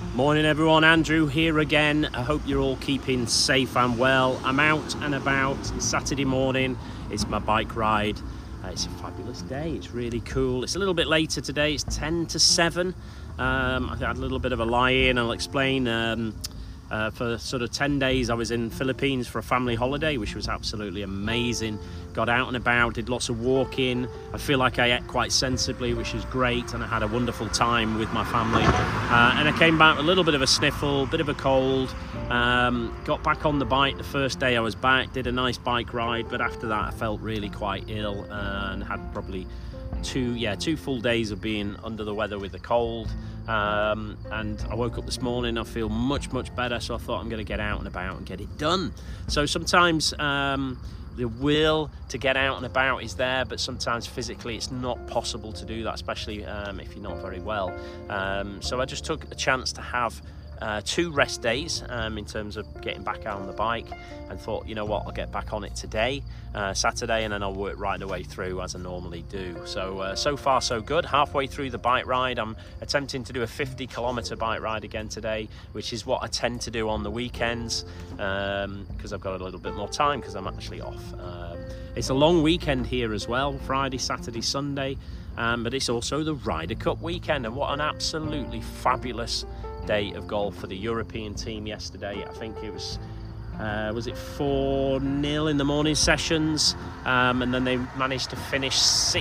Morning everyone, Andrew here again. I hope you're all keeping safe and well. I'm out and about. It's Saturday morning. It's my bike ride. It's a fabulous day. It's really cool. It's a little bit later today. It's 10 to 7. I had a little bit of a lie-in. I'll explain. For sort of 10 days I was in Philippines for a family holiday, which was absolutely amazing. Got out and about, did lots of walking. I feel like I ate quite sensibly, which is great, and I had a wonderful time with my family. And I came back with a little bit of a sniffle, bit of a cold. Got back on the bike the first day I was back, did a nice bike ride, but after that I felt really quite ill and had probably two full days of being under the weather with the cold. And I woke up this morning, I feel much better, so I thought I'm going to get out and about and get it done. So sometimes the will to get out and about is there, but sometimes physically it's not possible to do that, especially if you're not very well. So I just took a chance to have 2 rest days in terms of getting back out on the bike, and thought, you know what, I'll get back on it today, Saturday, and then I'll work right the way through as I normally do. So far so good. Halfway through the bike ride, I'm attempting to do a 50-kilometer bike ride again today, which is what I tend to do on the weekends, because I've got a little bit more time because I'm actually off. It's a long weekend here as well, Friday, Saturday, Sunday, but it's also the Ryder Cup weekend, and what an absolutely fabulous day of golf for the European team yesterday. I think it was it 4-0 in the morning sessions, and then they managed to finish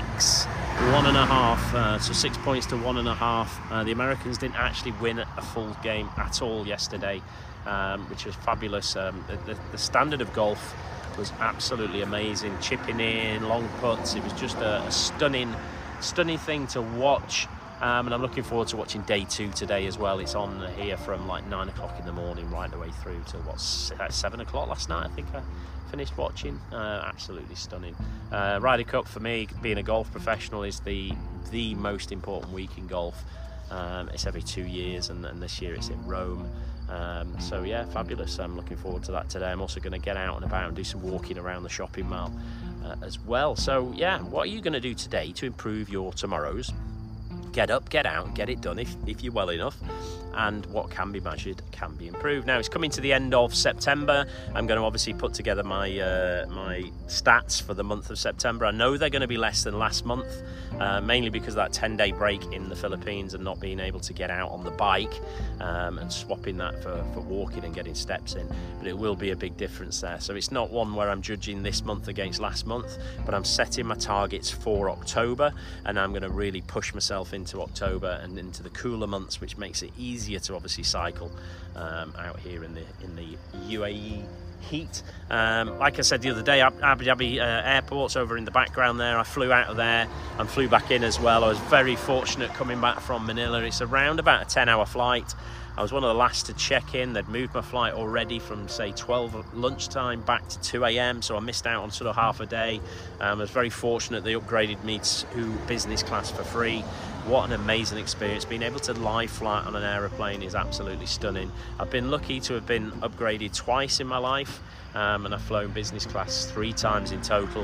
1.5, so 6 points to 1.5. The Americans didn't actually win a full game at all yesterday, which was fabulous. The standard of golf was absolutely amazing. Chipping in, long putts, it was just a stunning thing to watch. And I'm looking forward to watching day 2 today as well. It's on here from like 9 o'clock in the morning right the way through to 7 o'clock last night, I think I finished watching. Absolutely stunning. Ryder Cup for me, being a golf professional, is the most important week in golf. It's every 2 years, and this year it's in Rome. So yeah, fabulous. I'm looking forward to that today. I'm also going to get out and about and do some walking around the shopping mall as well. So yeah, what are you going to do today to improve your tomorrows? Get up, get out, get it done if you're well enough, and what can be measured can be improved. Now it's coming to the end of September. I'm going to obviously put together my my stats for the month of September. I know they're going to be less than last month, mainly because of that 10-day break in the Philippines and not being able to get out on the bike, and swapping that for walking and getting steps in. But it will be a big difference there. So it's not one where I'm judging this month against last month, but I'm setting my targets for October, and I'm going to really push myself into October and into the cooler months, which makes it easier to obviously cycle out here in the UAE heat. Like I said the other day, Abu Dhabi airport's over in the background there. I flew out of there and flew back in as well. I was very fortunate coming back from Manila. It's around about a 10-hour flight. I was one of the last to check in. They'd moved my flight already from, say, 12 lunchtime back to 2 a.m, so I missed out on sort of half a day. I was very fortunate they upgraded me to business class for free. What an amazing experience. Being able to lie flat on an aeroplane is absolutely stunning. I've been lucky to have been upgraded twice in my life, and I've flown business class 3 times in total.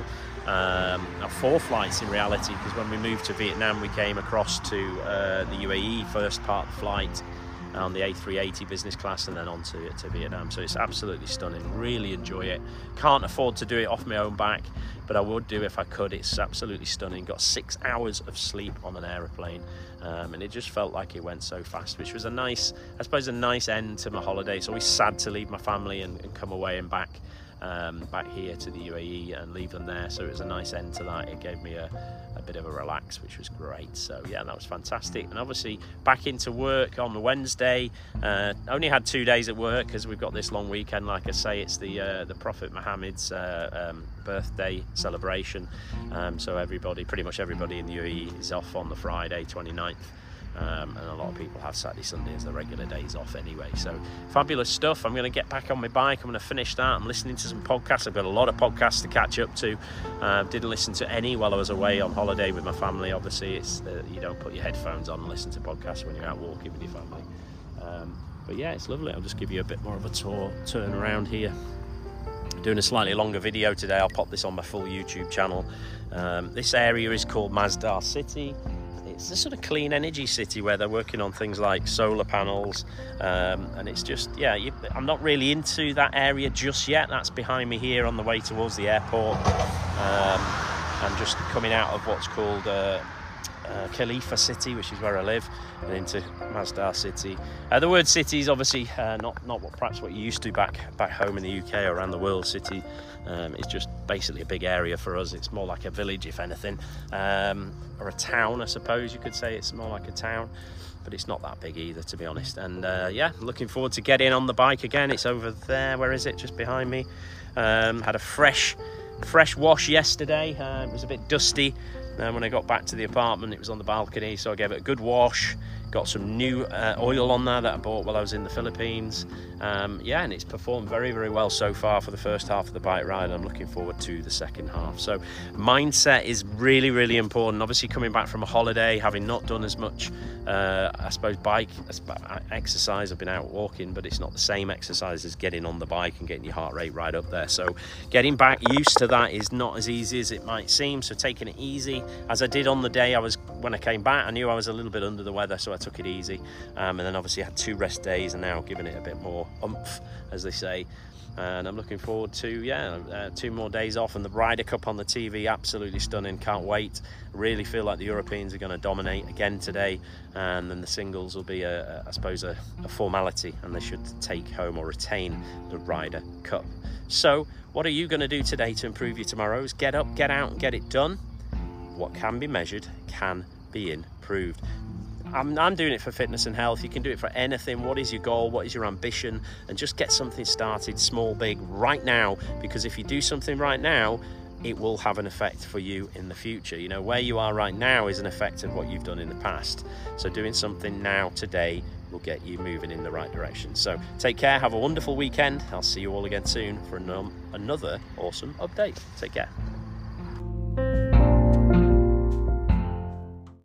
4 flights in reality, because when we moved to Vietnam we came across to the UAE, first part of the flight on the A380 business class, and then on to Vietnam. So it's absolutely stunning. Really enjoy it. Can't afford to do it off my own back, but I would do if I could. It's absolutely stunning. Got 6 hours of sleep on an aeroplane, and it just felt like it went so fast, which was a nice end to my holiday. It's always sad to leave my family and come away and back here to the UAE and leave them there. So it was a nice end to that. It gave me a bit of a relax, which was great. So yeah, that was fantastic. And obviously back into work on the Wednesday. Only had 2 days at work because we've got this long weekend. Like I say, it's the Prophet Muhammad's birthday celebration. So pretty much everybody in the UAE is off on the Friday 29th. And a lot of people have Saturday, Sunday as their regular days off anyway. So fabulous stuff. I'm going to get back on my bike. I'm going to finish that. I'm listening to some podcasts. I've got a lot of podcasts to catch up to. Didn't listen to any while I was away on holiday with my family. Obviously, it's you don't put your headphones on and listen to podcasts when you're out walking with your family. But yeah, it's lovely. I'll just give you a bit more of a turn around here. Doing a slightly longer video today. I'll pop this on my full YouTube channel. This area is called Masdar City. it's a sort of clean energy city where they're working on things like solar panels, and it's just, yeah, I'm not really into that area just yet. That's behind me here on the way towards the airport. I'm just coming out of what's called Khalifa City, which is where I live, and into Masdar City. The word city is obviously not perhaps what you used to back home in the UK or around the world. City is just basically a big area for us. It's more like a village, if anything, or a town, I suppose you could say. It's more like a town, but it's not that big either, to be honest. And yeah, looking forward to getting on the bike again. It's over there. Where is it? Just behind me. Had a fresh wash yesterday. It was a bit dusty. When I got back to the apartment, it was on the balcony, so I gave it a good wash. Got some new oil on there that I bought while I was in the Philippines. Yeah, and it's performed very, very well so far for the first half of the bike ride. I'm looking forward to the second half. So mindset is really, really important. Obviously, coming back from a holiday, having not done as much, I suppose, bike exercise. I've been out walking, but it's not the same exercise as getting on the bike and getting your heart rate right up there. So getting back used to that is not as easy as it might seem. So taking it easy, as I did on the day when I came back, I knew I was a little bit under the weather, so I took it easy. And then obviously I had 2 rest days, and now giving it a bit more oomph, as they say. And I'm looking forward to 2 more days off, and the Ryder Cup on the TV, absolutely stunning. Can't wait. Really feel like the Europeans are going to dominate again today, and then the singles will be I suppose a formality, and they should take home or retain the Ryder Cup. So what are you going to do today to improve your tomorrows? Get up, get out, and get it done. What can be measured can be improved. I'm doing it for fitness and health. You can do it for anything. What is your goal? What is your ambition? And just get something started, small, big, right now, because if you do something right now, it will have an effect for you in the future. You know, where you are right now is an effect of what you've done in the past. So doing something now, today, will get you moving in the right direction. So take care, have a wonderful weekend. I'll see you all again soon for another awesome update. Take care.